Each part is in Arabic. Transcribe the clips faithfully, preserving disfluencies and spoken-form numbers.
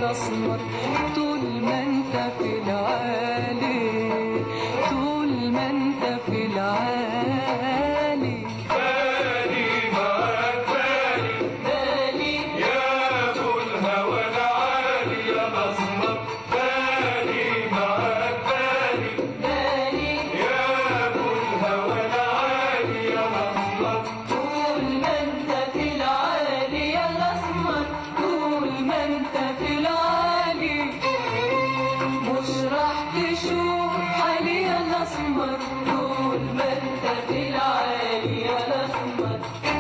الأسمر طول ما انت في العالي، طول ما انت في العالي. بالي معاك بالي بالي يا ابو الهوى العالي يا الأسمر، بالي معاك بالي بالي يا ابو الهوى العالي يا الأسمر. طول ما انت في العالي يا الأسمر، طول ما انت في العالي، مش راح تشوف حالي يا الأسمر. طول ما انت في العالي يا الأسمر.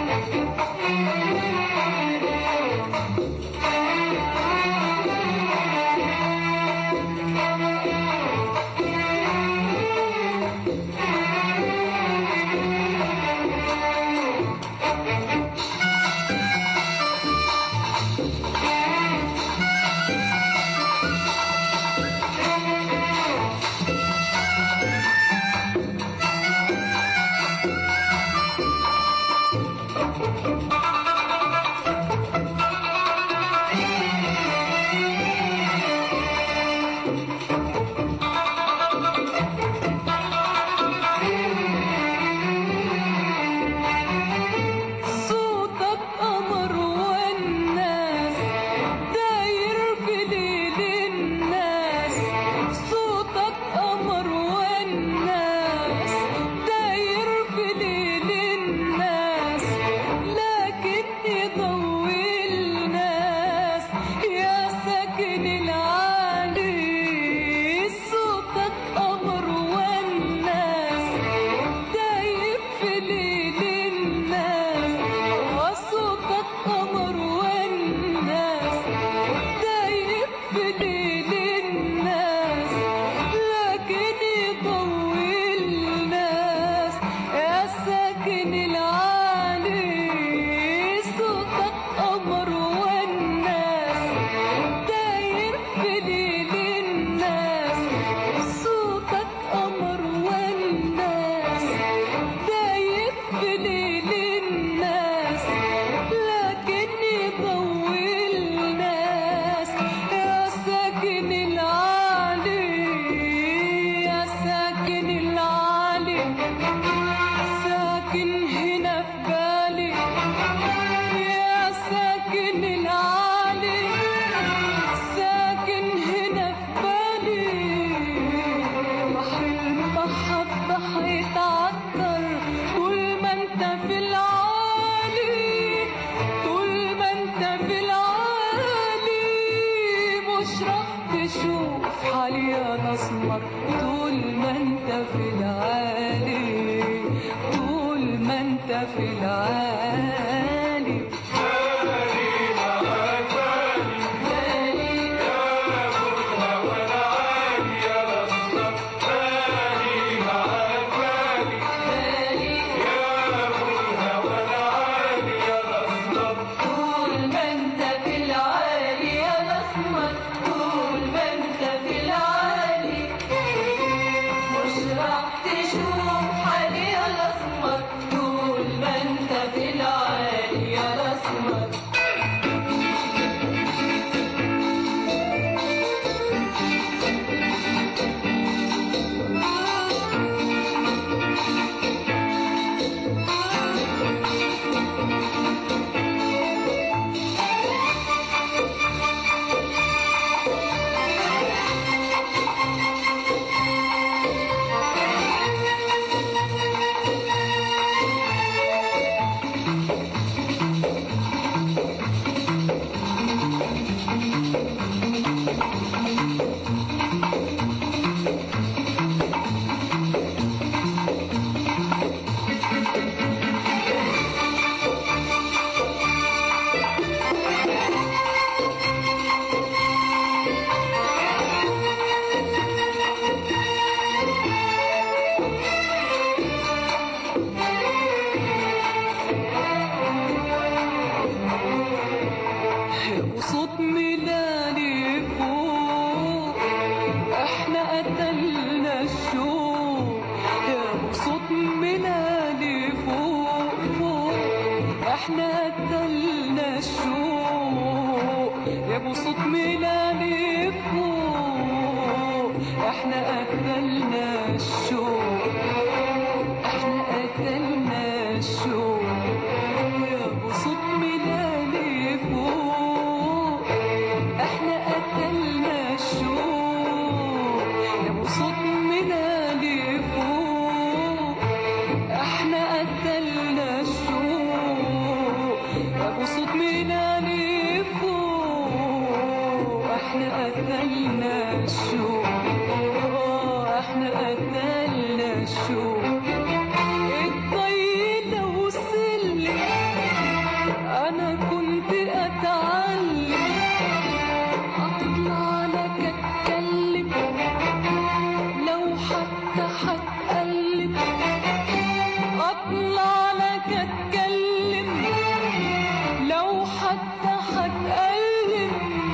صوتك قمر والناس داير في ليل الناس، صوتك قمر والناس داير في ليل الناس، لكن يضوي الناس يا ساكن العالي. صوتك قمر والناس داير في ليل الناس، وصوتك قمر والناس داير في ليل الناس، لكن يضوي الناس يا ساكن العالي. صوتك قمر والناس داير في ليل الناس، صوتك قمر والناس داير في ليل الناس، لكن يضوي الناس يا ساكن العالي، يا ساكن العالي. ساكن هنا في بالي يا ساكن العالي، ساكن هنا في بالي. بحر المحبة هيتعطر طول ما انت في العالي، طول ما انت في العالي، مش راح تشوف حالي يا الأسمر. طول ما انت في العالي، طول ما انت في العالي. بالي معاك بالي بالي يا ابو الهوى العالي يا الأسمر، بالي معاك بالي بالي يا ابو الهوى العالي يا الأسمر. طول ما انت في العالي يا الأسمر، طول ما انت في العالي، مش راح تشوف حالي يا الأسمر. طول ما انت في العالي يا الأسمر. وصوت ميلاني فوق احنا قتلنا الشوق، صوت ميلاني فوق فوق احنا قتلنا الشوق، يا ابو صوت ميلاني فوق، احنا قتلنا الشوق، احنا قتلنا الشوق. يا ابو صوت ميلاني فوق، احنا قتلنا الشوق. يا ابو صوت ميلاني فوق، احنا قتلنا الشوق. يا ابو صوت ميلاني فوق، احنا قتلنا الشوق، احنا قتلنا الشوق. الضي لو سلم انا كنت اتعلم، اطلع لك اتكلم لو حتى هتقلب، اطلع لك اتكلم لو حتى هتقلب.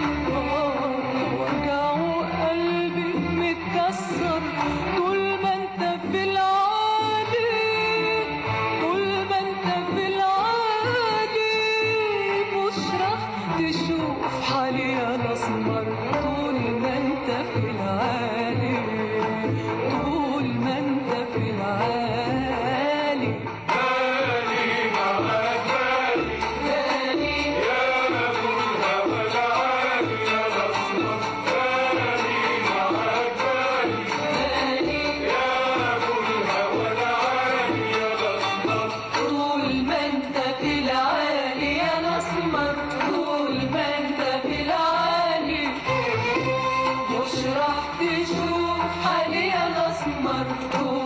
وجع قلبي متكسر طول ما انت في العالي، طول ما انت في العالي. مش راح تشوف حالي يا الاسمر طول ما انت في العالي، طول ما انت في العالي. بالي معاك بالي بالي يا أبو الهوى العالي يا الأسمر. بالي معاك بالي بالي يا أبو الهوى العالي يا الأسمر. طول ما انت في العالي يا الاسمر، طول ما انت في العالي. مش راح تشوف حالي يا الاسمر طول